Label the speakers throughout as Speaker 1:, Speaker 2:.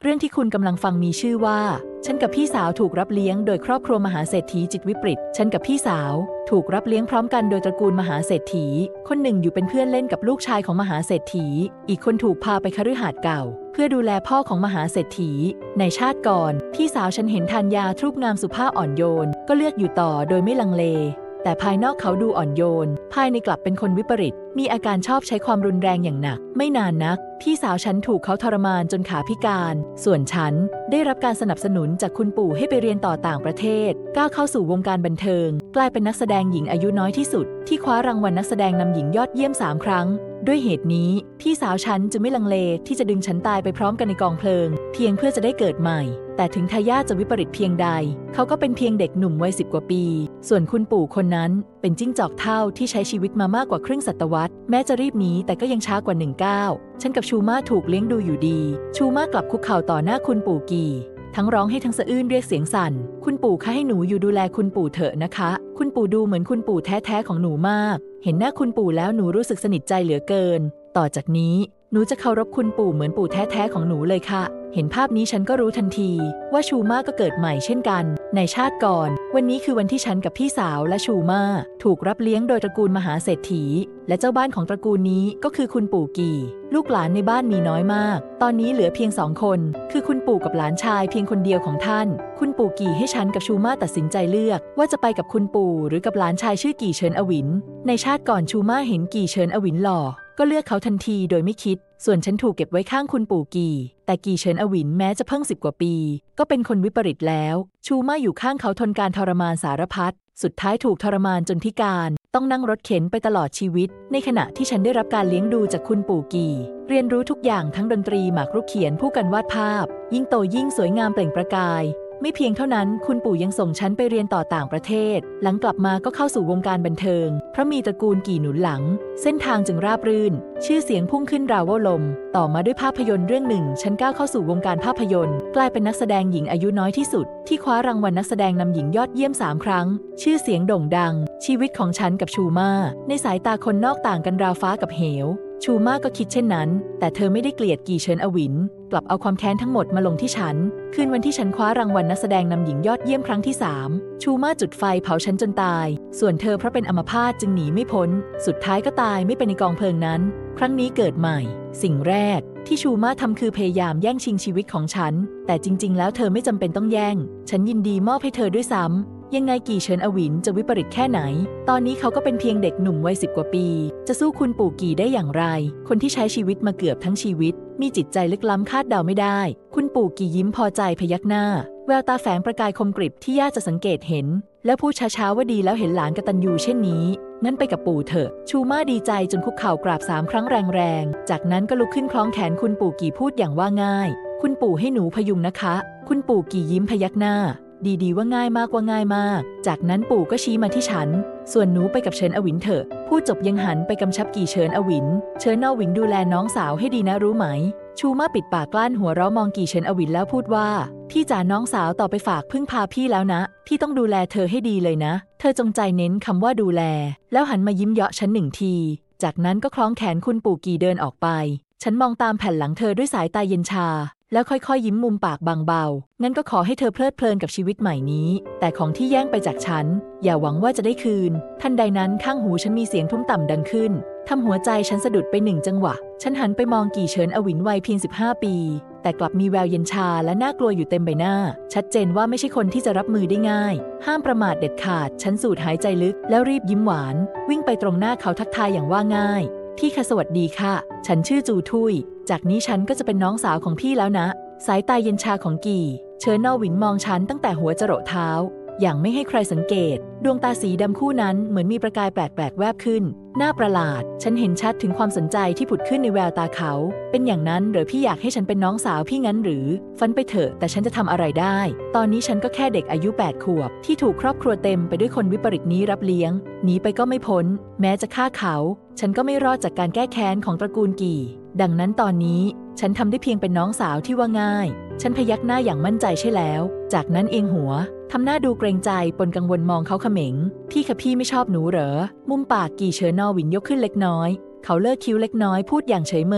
Speaker 1: รื่องที่คุณกำลังฟังมีชื่อว่าฉันกับพี่สาวถูกรับเลี้ยงโดยครอบครัวมหาเศรษฐีจิตวิปริตฉันกับพี่สาวถูกรับเลี้ยงพร้อมกันโดยตระกูลมหาเศรษฐีคนหนึ่งอยู่เป็นเพื่อนเล่นกับลูกชายของมหาเศรษฐีอีกคนถูกพาไปคฤหาสน์เก่าเพื่อดูแลพ่อของมหาเศรษฐีในชาติก่อนพี่สาวฉันเห็นธัญญาทรูปงามสุภาพอ่อนโยนก็เลือกอยู่ต่อโดยไม่ลังเลแต่ภายนอกเขาดูอ่อนโยนภายในกลับเป็นคนวิปริตมีอาการชอบใช้ความรุนแรงอย่างหนักไม่นานนักพี่สาวฉันถูกเขาทรมานจนขาพิการส่วนฉันได้รับการสนับสนุนจากคุณปู่ให้ไปเรียนต่อต่างประเทศก้าวเข้าสู่วงการบันเทิงกลายเป็นนักแสดงหญิงอายุน้อยที่สุดที่คว้ารางวัลนักแสดงนำหญิงยอดเยี่ยม3 ครั้งด้วยเหตุนี้พี่สาวฉันจะไม่ลังเลที่จะดึงฉันตายไปพร้อมกันในกองเพลิงเพียงเพื่อจะได้เกิดใหม่แต่ถึงทายาทจะวิปริตเพียงใดเขาก็เป็นเพียงเด็กหนุ่มวัย10 กว่าปีส่วนคุณปู่คนนั้นเป็นจิ้งจอกเท่าที่ใช้ชีวิตมามากกว่าครึ่งศตวรรษแม้จะรีบหนีแต่ก็ยังช้ากว่า1 ก้าวฉันกับชูมาถูกเลี้ยงดูอยู่ดีชูมากลับคุกเข่าต่อหน้าคุณปู่กีทั้งร้องให้ทั้งสะอื้นเรียกเสียงสั่นคุณปู่คะให้หนูอยู่ดูแลคุณปู่เถอะนะคะคุณปู่ดูเหมือนคุณปู่แท้ๆของหนูมากเห็นหน้าคุณปู่แล้วหนูรู้สึกสนิทใจเหลือเกินต่อจากนี้หนูจะเคารพคุณปู่เหมือนปู่แท้ๆของหนูเลยค่ะเห็นภาพนี้ฉันก็รู้ทันทีว่าชูมาก็เกิดใหม่เช่นกันในชาติก่อนวันนี้คือวันที่ฉันกับพี่สาวและชูมาถูกรับเลี้ยงโดยตระกูลมหาเศรษฐีและเจ้าบ้านของตระกูลนี้ก็คือคุณปู่กีลูกหลานในบ้านมีน้อยมากตอนนี้เหลือเพียง2 คนคือคุณปู่กับหลานชายเพียงคนเดียวของท่านคุณปู่กีให้ฉันกับชูมาตัดสินใจเลือกว่าจะไปกับคุณปู่หรือกับหลานชายชื่อกีเฉินอวินในชาติก่อนชูมาเห็นกีเฉินอวินหล่อก็เลือกเขาทันทีโดยไม่คิดส่วนฉันถูกเก็บไว้ข้างคุณปู่กีแต่กีเฉินอวินแม้จะเพิ่ง10 กว่าปีก็เป็นคนวิปริตแล้วชูมาอยู่ข้างเขาทนการทรมานสารพัดสุดท้ายถูกทรมานจนพิการต้องนั่งรถเข็นไปตลอดชีวิตในขณะที่ฉันได้รับการเลี้ยงดูจากคุณปู่กีเรียนรู้ทุกอย่างทั้งดนตรีหมากรุกเขียนผู้กันวาดภาพยิ่งโตยิ่งสวยงามเปล่งประกายไม่เพียงเท่านั้นคุณปู่ยังส่งฉันไปเรียนต่อต่างประเทศหลังกลับมาก็เข้าสู่วงการบันเทิงเพราะมีตระกูลกี่หนุนหลังเส้นทางจึงราบรื่นชื่อเสียงพุ่งขึ้นราวว่าลมต่อมาด้วยภาพยนตร์เรื่องหนึ่งฉันก้าวเข้าสู่วงการภาพยนตร์กลายเป็นนักแสดงหญิงอายุน้อยที่สุดที่คว้ารางวัลนักแสดงนำหญิงยอดเยี่ยม3 ครั้งชื่อเสียงโด่งดังชีวิตของฉันกับชูมาในสายตาคนนอกต่างกันราวฟ้ากับเหวชูมาก็คิดเช่นนั้นแต่เธอไม่ได้เกลียดกีเฉินอวินกลับเอาความแค้นทั้งหมดมาลงที่ฉันคืนวันที่ฉันคว้ารางวัลนักแสดงนำหญิงยอดเยี่ยมครั้งที่3ชูมาจุดไฟเผาฉันจนตายส่วนเธอเพราะเป็นอัมพาตจึงหนีไม่พ้นสุดท้ายก็ตายไม่เป็นในกองเพลิงนั้นครั้งนี้เกิดใหม่สิ่งแรกที่ชูมาทำคือพยายามแย่งชิงชีวิตของฉันแต่จริงๆแล้วเธอไม่จำเป็นต้องแย่งฉันยินดีมอบให้เธอด้วยซ้ำยังไงกีเฉินอวินจะวิปริตแค่ไหนตอนนี้เขาก็เป็นเพียงเด็กหนุ่มวัย10 กว่าปีจะสู้คุณปู่กีได้อย่างไรคนที่ใช้ชีวิตมาเกือบทั้งชีวิตมีจิตใจลึกล้ำคาดเดาไม่ได้คุณปู่กียิ้มพอใจพยักหน้าแววตาแฝงประกายคมกริบที่ยากจะสังเกตเห็นแล้วพูดช้าๆว่าดีแล้วเห็นหลานกตัญญูเช่นนี้งั้นไปกับปู่เถอะชูมาดีใจจนคุกเข่ากราบ3 ครั้งแรงๆจากนั้นก็ลุกขึ้นคล้องแขนคุณปู่กีพูดอย่างว่าง่ายคุณปู่ให้หนูพยุงนะคะคุณปู่กียิ้มพยักหน้าดีๆว่าง่ายมากว่าง่ายมากจากนั้นปู่ก็ชี้มาที่ฉันส่วนหนูไปกับเฉินอวินเถอะพูดจบยังหันไปกำชับกีเฉินอวินเฉินอวินดูแลน้องสาวให้ดีนะรู้ไหมชูมาปิดปากกลั้นหัวเราะมองกีเฉินอวินแล้วพูดว่าพี่จ๋าน้องสาวต่อไปฝากพึ่งพาพี่แล้วนะพี่ต้องดูแลเธอให้ดีเลยนะเธอจงใจเน้นคำว่าดูแลแล้วหันมายิ้มเยาะฉัน1 ทีจากนั้นก็คล้องแขนคุณปู่กีเดินออกไปฉันมองตามแผ่นหลังเธอด้วยสายตาเย็นชาแล้วค่อยๆยิ้มมุมปากบางเบางั้นก็ขอให้เธอเพลิดเพลินกับชีวิตใหม่นี้แต่ของที่แย่งไปจากฉันอย่าหวังว่าจะได้คืนทันใดนั้นข้างหูฉันมีเสียงทุ้มต่ำดังขึ้นทำหัวใจฉันสะดุดไป1 จังหวะฉันหันไปมองกีเฉินอวินวัยเพียง15 ปีแต่กลับมีแววเย็นชาและน่ากลัวอยู่เต็มใบหน้าชัดเจนว่าไม่ใช่คนที่จะรับมือได้ง่ายห้ามประมาทเด็ดขาดฉันสูดหายใจลึกแล้วรีบยิ้มหวานวิ่งไปตรงหน้าเขาทักทายอย่างว่าง่ายพี่คะสวัสดีค่ะฉันชื่อจูทุยจากนี้ฉันก็จะเป็นน้องสาวของพี่แล้วนะสายตาเย็นชาของกีเฉินอวินมองฉันตั้งแต่หัวจรดเท้าอย่างไม่ให้ใครสังเกตดวงตาสีดำคู่นั้นเหมือนมีประกายแปลกๆแวบขึ้นน่าประหลาดฉันเห็นชัดถึงความสนใจที่ผุดขึ้นในแววตาเขาเป็นอย่างนั้นหรือพี่อยากให้ฉันเป็นน้องสาวพี่งั้นหรือฝันไปเถอะแต่ฉันจะทำอะไรได้ตอนนี้ฉันก็แค่เด็กอายุ8 ขวบที่ถูกครอบครัวเต็มไปด้วยคนวิปริตนี้รับเลี้ยงหนีไปก็ไม่พ้นแม้จะฆ่าเขาฉันก็ไม่รอดจากการแก้แค้นของตระกูลกี่ดังนั้นตอนนี้ฉันทำได้เพียงเป็นน้องสาวที่ว่าง่ายฉันพยักหน้าอย่างมั่นใจใช่แล้วจากนั้นเอียงหัวทำหน้าดูเกรงใจปนกังวลมองเขาเขม็งพี่คะพี่ไม่ชอบหนูเหรอมุมปากกี่เฉินอวินยกขึ้นเล็กน้อยเขาเลิกคิ้วเล็กน้อยพูดอย่างเฉยเมย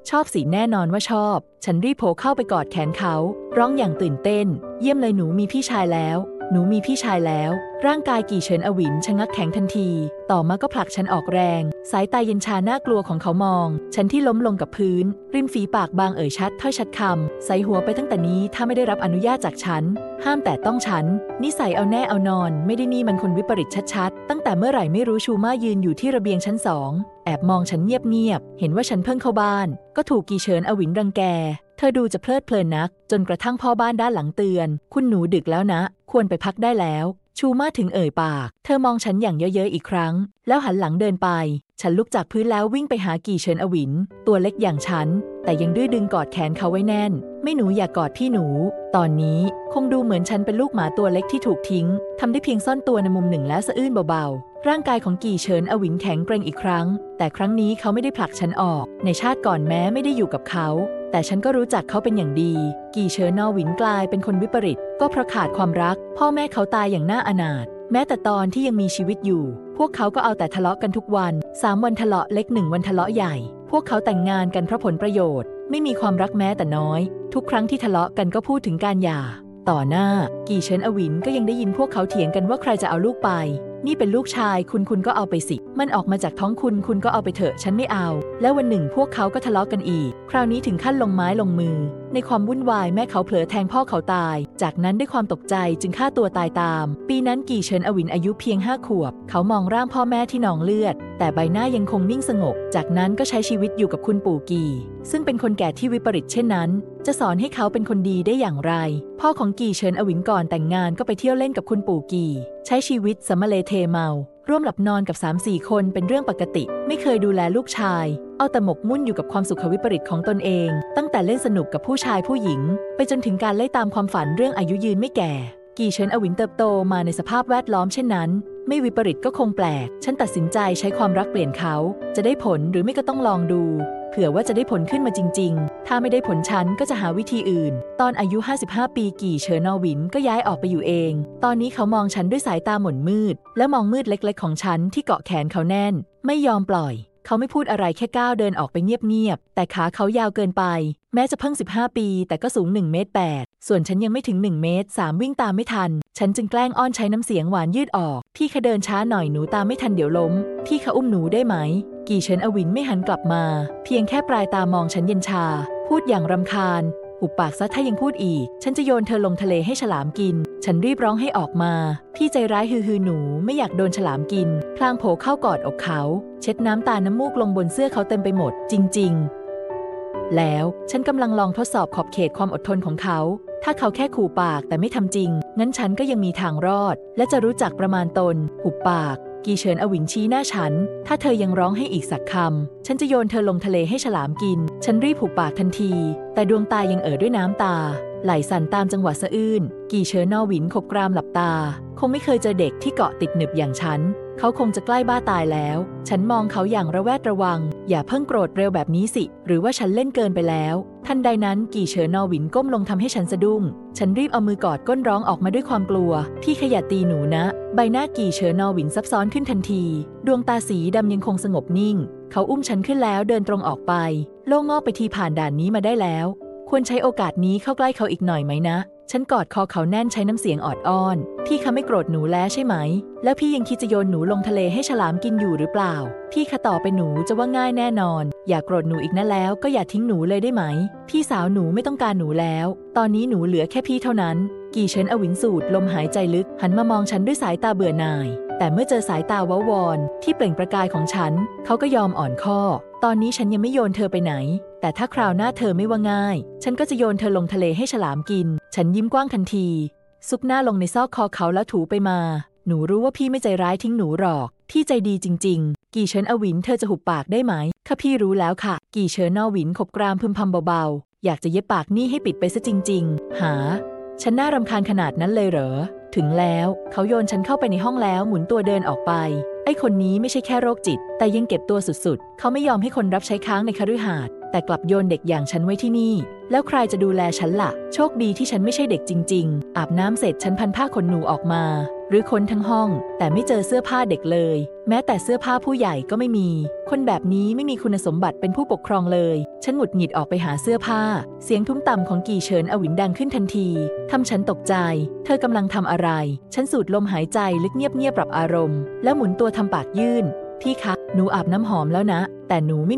Speaker 1: ชอบสิแน่นอนว่าชอบฉันรีบโผล่เข้าไปกอดแขนเขาร้องอย่างตื่นเต้นเยี่ยมเลยหนูมีพี่ชายแล้วหนูมีพี่ชายแล้วร่างกายกี่เฉินอวินชะงักแข็งทันทีต่อมาก็ผลักฉันออกแรงสายตาเย็นชาน่ากลัวของเขามองฉันที่ล้มลงกับพื้นริมฝีปากบางชัดถ้อยชัดคำใส่หัวไปตั้งแต่นี้ถ้าไม่ได้รับอนุญาตจากฉันห้ามแต่ต้องฉันนิสัยเอาแน่เอานอนไม่ได้นี่มันคนวิปริตชัดๆตั้งแต่เมื่อไหร่ไม่รู้ชูมายืนอยู่ที่ระเบียงชั้น2แอบมองฉันเงียบๆเห็นว่าฉันเพิ่งเข้าบ้านก็ถูกกี่เฉินอวินรังแกเธอดูจะเพลิดเพลินนักจนกระทั่งพ่อบ้านด้านหลังเตือนคุณหนูดึกแล้วนะควรไปพักได้แล้วชูมาถึงปากเธอมองฉันอย่างเย้ยๆอีกครั้งแล้วหันหลังเดินไปฉันลุกจากพื้นแล้ววิ่งไปหากี่เฉินอวินตัวเล็กอย่างฉันแต่ยังดื้อดึงกอดแขนเขาไว้แน่นไม่หนูอยากกอดพี่หนูตอนนี้คงดูเหมือนฉันเป็นลูกหมาตัวเล็กที่ถูกทิ้งทำได้เพียงซ่อนตัวในมุมหนึ่งแล้วสะอื้นเบาๆร่างกายของกี่เฉินอวินแข็งเกร็งอีกครั้งแต่ครั้งนี้เขาไม่ได้ผลักฉันออกในชาติก่อนแม้ไม่ได้อยู่กับเขาแต่ฉันก็รู้จักเขาเป็นอย่างดีกี่เฉินนอหวินกลายเป็นคนวิปริตก็เพราะขาดความรักพ่อแม่เขาตายอย่างน่าอนาถแม้แต่ตอนที่ยังมีชีวิตอยู่พวกเขาก็เอาแต่ทะเลาะกันทุกวัน3 วันทะเลาะเล็ก1 วันทะเลาะใหญ่พวกเขาแต่งงานกันเพราะผลประโยชน์ไม่มีความรักแม้แต่น้อยทุกครั้งที่ทะเลาะกันก็พูดถึงการหย่าต่อหน้ากี่เฉินอวินก็ยังได้ยินพวกเขาเถียงกันว่าใครจะเอาลูกไปนี่เป็นลูกชายคุณก็เอาไปสิมันออกมาจากท้องคุณก็เอาไปเถอะฉันไม่เอาแล้ววันหนึ่งพวกเขาก็ทะเลาะกันอีกคราวนี้ถึงขั้นลงไม้ลงมือในความวุ่นวายแม่เขาเผลอแทงพ่อเขาตายจากนั้นด้วยความตกใจจึงฆ่าตัวตายตามปีนั้นกี่เฉินอวินอายุเพียง5 ขวบเขามองร่างพ่อแม่ที่นองเลือดแต่ใบหน้ายังคงนิ่งสงบจากนั้นก็ใช้ชีวิตอยู่กับคุณปู่กี่ซึ่งเป็นคนแก่ที่วิปริตเช่นนั้นจะสอนให้เขาเป็นคนดีได้อย่างไรพ่อของกี่เฉินอวินก่อนแต่งงานก็ไปเที่ยวเล่นกับคุณปู่กี่ใช้ชีวิตสมเลเทเมาร่วมหลับนอนกับ 3-4 คนเป็นเรื่องปกติไม่เคยดูแลลูกชายเอาแต่หมกมุ่นอยู่กับความสุขวิปริตของตนเองตั้งแต่เล่นสนุกกับผู้ชายผู้หญิงไปจนถึงการไล่ตามความฝันเรื่องอายุยืนไม่แก่กี่เฉินอวินเติบโตมาในสภาพแวดล้อมเช่นนั้นไม่วิปริตก็คงแปลกฉันตัดสินใจใช้ความรักเปลี่ยนเขาจะได้ผลหรือไม่ก็ต้องลองดูเผื่อว่าจะได้ผลขึ้นมาจริงๆถ้าไม่ได้ผลฉันก็จะหาวิธีอื่นตอนอายุ55 ปีกี่เฉินนอหวินก็ย้ายออกไปอยู่เองตอนนี้เขามองฉันด้วยสายตาหม่นมืดและมองมืดเล็กๆของฉันที่เกาะแขนเขาแน่นไม่ยอมปล่อยเขาไม่พูดอะไรแค่ก้าวเดินออกไปเงียบๆแต่ขาเขายาวเกินไปแม้จะเพิ่ง15 ปีแต่ก็สูง1 เมตร 8ส่วนฉันยังไม่ถึง1 เมตร 3วิ่งตามไม่ทันฉันจึงแกล้งอ้อนใช้น้ำเสียงหวานยืดออกพี่คะเดินช้าหน่อยหนูตามไม่ทันเดี๋ยวล้มพี่คะอุ้มหนูได้ไหมกี่เฉินอวินไม่หันกลับมาเพียงแค่ปลายตามองฉันเย็นชาพูดอย่างรำคาญหุบปากซะถ้ายังพูดอีกฉันจะโยนเธอลงทะเลให้ฉลามกินฉันรีบร้องให้ออกมาพี่ใจร้ายฮือหนูไม่อยากโดนฉลามกินพลางโผล่เข้ากอดอกเขาเช็ดน้ำตาน้ำมูกลงบนเสื้อเขาเต็มไปหมดจริงๆแล้วฉันกำลังลองทดสอบขอบเขตความอดทนของเขาถ้าเขาแค่ขู่ปากแต่ไม่ทำจริงงั้นฉันก็ยังมีทางรอดและจะรู้จักประมาณตนหุบปากกี่เฉินอวินชี้หน้าฉันถ้าเธอยังร้องให้อีกสักคำฉันจะโยนเธอลงทะเลให้ฉลามกินฉันรีบหุบปากทันทีแต่ดวงตายังด้วยน้ำตาไหลสั่นตามจังหวะสะอื้นกี่เฉินนอหวินขบกรามหลับตาคงไม่เคยเจอเด็กที่เกาะติดหนึบอย่างฉันเขาคงจะใกล้บ้าตายแล้วฉันมองเขาอย่างระแวดระวังอย่าเพิ่งโกรธเร็วแบบนี้สิหรือว่าฉันเล่นเกินไปแล้วทันใดนั้นกี่เฉินนอหวินก้มลงทำให้ฉันสะดุ้งฉันรีบเอามือกอดก้นร้องออกมาด้วยความกลัวพี่ขยับตีหนูนะใบหน้ากี่เฉินนอหวินซับซ้อนขึ้นทันทีดวงตาสีดำยังคงสงบนิ่งเขาอุ้มฉันขึ้นแล้วเดินตรงออกไปโล่งอกไปทีผ่านด่านนี้มาได้แล้วควรใช้โอกาสนี้เข้าใกล้เขาอีกหน่อยไหมนะฉันกอดคอเขาแน่นใช้น้ำเสียงออดอ้อนพี่คะไม่โกรธหนูแล้วใช่ไหมแล้วพี่ยังคิดจะโยนหนูลงทะเลให้ฉลามกินอยู่หรือเปล่าพี่คะต่อไปหนูจะว่าง่ายแน่นอนอย่าโกรธหนูอีกนะแล้วก็อย่าทิ้งหนูเลยได้ไหมพี่สาวหนูไม่ต้องการหนูแล้วตอนนี้หนูเหลือแค่พี่เท่านั้นกี่เฉินอวินสูดลมหายใจลึกหันมามองฉันด้วยสายตาเบื่อหน่ายแต่เมื่อเจอสายตาว้าวอนที่เปล่งประกายของฉันเขาก็ยอมอ่อนข้อตอนนี้ฉันยังไม่โยนเธอไปไหนแต่ถ้าคราวหน้าเธอไม่ว่าง่ายฉันก็จะโยนเธอลงทะเลให้ฉลามกินฉันยิ้มกว้างทันทีซุกหน้าลงในซอกคอเขาแล้วถูไปมาหนูรู้ว่าพี่ไม่ใจร้ายทิ้งหนูหรอกพี่ใจดีจริงๆกี่เฉินอวินเธอจะหุบปากได้ไหมข้าพี่รู้แล้วค่ะกี่เฉินนอหวินขบกรามพึมพำเบาๆอยากจะเย็บปากนี่ให้ปิดไปซะจริงๆหาฉันน่ารำคาญขนาดนั้นเลยเหรอถึงแล้วเขาโยนฉันเข้าไปในห้องแล้วหมุนตัวเดินออกไปไอ้คนนี้ไม่ใช่แค่โรคจิตแต่ยังเก็บตัวสุดๆเขาไม่ยอมให้คนรับใช้ค้างในคฤหาสน์แต่กลับโยนเด็กอย่างฉันไว้ที่นี่แล้วใครจะดูแลฉันล่ะโชคดีที่ฉันไม่ใช่เด็กจริงๆอาบน้ำเสร็จฉันพันผ้าขนหนูออกมาหรือค้นทั้งห้องแต่ไม่เจอเสื้อผ้าเด็กเลยแม้แต่เสื้อผ้าผู้ใหญ่ก็ไม่มีคนแบบนี้ไม่มีคุณสมบัติเป็นผู้ปกครองเลยฉันหงุดหงิดออกไปหาเสื้อผ้าเสียงทุ้มต่ำของกี่เฉินอวินดังขึ้นทันทีทำฉันตกใจเธอกำลังทำอะไรฉันสูดลมหายใจลึกเงียบๆปรับอารมณ์แล้วหมุนตัวทำปากยื่นพี่คะหนูอาบน้ำหอมแล้วนะแต่หนูไม่